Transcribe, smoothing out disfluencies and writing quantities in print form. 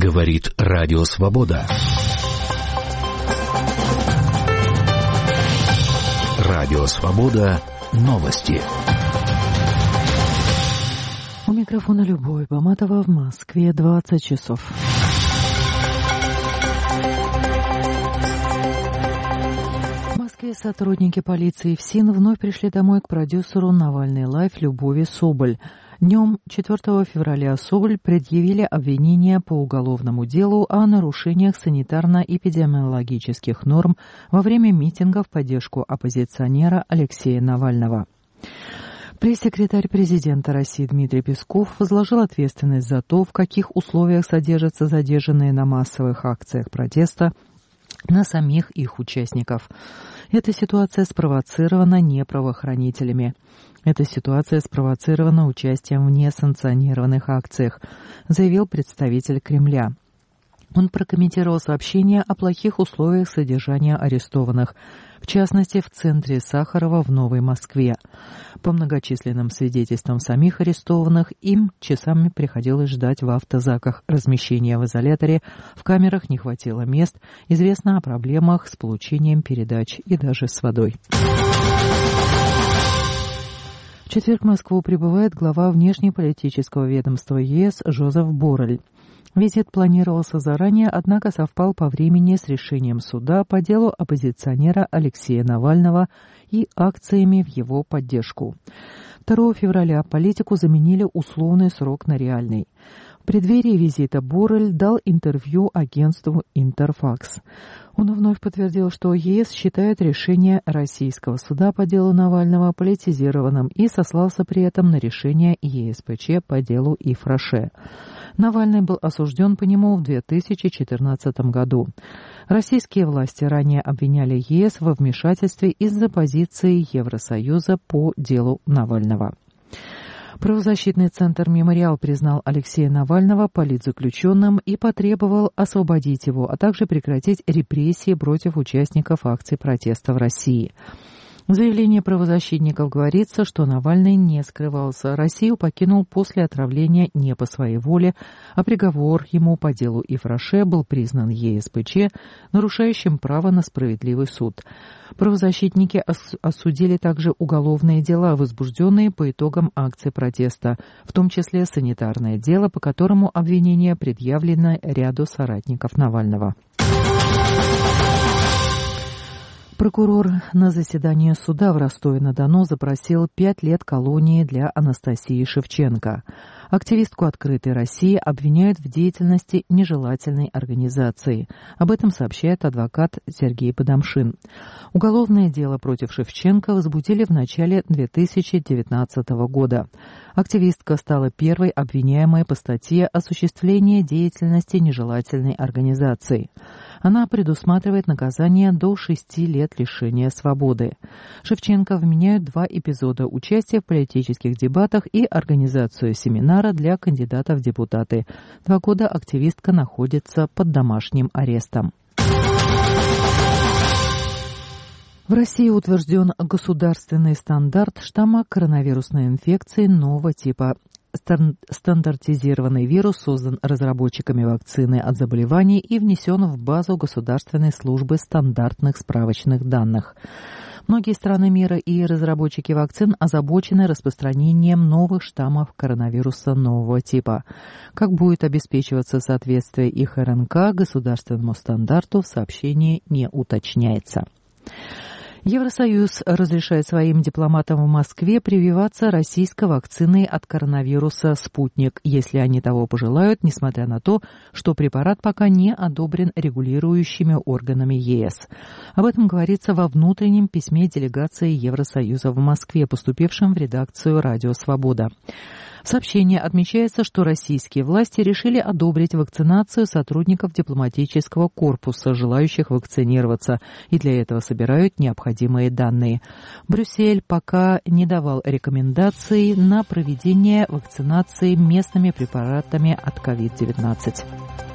Говорит Радио Свобода. Радио Свобода. Новости. У микрофона Любовь Баматова, в Москве 20 часов. В Москве сотрудники полиции ФСИН вновь пришли домой к продюсеру «Навальный Лайв» Любови Соболь. Днем 4 февраля Соболь предъявили обвинения по уголовному делу о нарушениях санитарно-эпидемиологических норм во время митинга в поддержку оппозиционера Алексея Навального. Пресс-секретарь президента России Дмитрий Песков возложил ответственность за то, в каких условиях содержатся задержанные на массовых акциях протеста, на самих их участников. Эта ситуация спровоцирована не правоохранителями. Эта ситуация спровоцирована участием в несанкционированных акциях, заявил представитель Кремля. Он прокомментировал сообщение о плохих условиях содержания арестованных, в частности, в центре Сахарова в Новой Москве. По многочисленным свидетельствам самих арестованных, им часами приходилось ждать в автозаках. Размещения в изоляторе, в камерах не хватило мест, известно о проблемах с получением передач и даже с водой. В четверг в Москву прибывает глава внешнеполитического ведомства ЕС Жозеф Боррель. Визит планировался заранее, однако совпал по времени с решением суда по делу оппозиционера Алексея Навального и акциями в его поддержку. 2 февраля политику заменили условный срок на реальный. В преддверии визита Боррель дал интервью агентству «Интерфакс». Он вновь подтвердил, что ЕС считает решение российского суда по делу Навального политизированным и сослался при этом на решение ЕСПЧ по делу Ифраше. Навальный был осужден по нему в 2014 году. Российские власти ранее обвиняли ЕС во вмешательстве из-за позиции Евросоюза по делу Навального. Правозащитный центр «Мемориал» признал Алексея Навального политзаключенным и потребовал освободить его, а также прекратить репрессии против участников акций протеста в России. В заявлении правозащитников говорится, что Навальный не скрывался. Россию покинул после отравления не по своей воле, а приговор ему по делу Ифраше был признан ЕСПЧ нарушающим право на справедливый суд. Правозащитники осудили также уголовные дела, возбужденные по итогам акций протеста, в том числе санитарное дело, по которому обвинение предъявлено ряду соратников Навального. Прокурор на заседании суда в Ростове-на-Дону запросил 5 лет колонии для Анастасии Шевченко. Активистку «Открытой России» обвиняют в деятельности нежелательной организации. Об этом сообщает адвокат Сергей Подамшин. Уголовное дело против Шевченко возбудили в начале 2019 года. Активистка стала первой обвиняемой по статье «Осуществление деятельности нежелательной организации». Она предусматривает наказание до 6 лет лишения свободы. Шевченко вменяют 2 эпизода участия в политических дебатах и организацию семинара для кандидатов в депутаты. 2 года активистка находится под домашним арестом. В России утвержден государственный стандарт штамма коронавирусной инфекции нового типа. Стандартизированный вирус создан разработчиками вакцины от заболеваний и внесен в базу Государственной службы стандартных справочных данных. Многие страны мира и разработчики вакцин озабочены распространением новых штаммов коронавируса нового типа. Как будет обеспечиваться соответствие их РНК государственному стандарту, в сообщении не уточняется. Евросоюз разрешает своим дипломатам в Москве прививаться российской вакциной от коронавируса «Спутник», если они того пожелают, несмотря на то, что препарат пока не одобрен регулирующими органами ЕС. Об этом говорится во внутреннем письме делегации Евросоюза в Москве, поступившем в редакцию «Радио Свобода». В сообщении отмечается, что российские власти решили одобрить вакцинацию сотрудников дипломатического корпуса, желающих вакцинироваться, и для этого собирают необходимые данные. Брюссель пока не давал рекомендаций на проведение вакцинации местными препаратами от COVID-19.